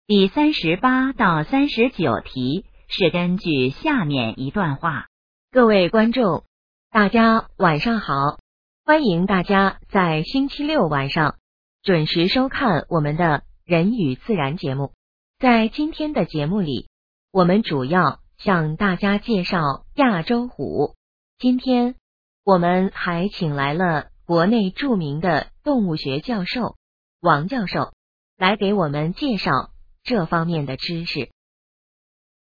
第38到39题是根据下面一段话。 各位观众，大家晚上好，欢迎大家在星期六晚上准时收看我们的人与自然节目。在今天的节目里，我们主要向大家介绍亚洲虎。今天我们还请来了国内著名的动物学教授王教授来给我们介绍这方面的知识。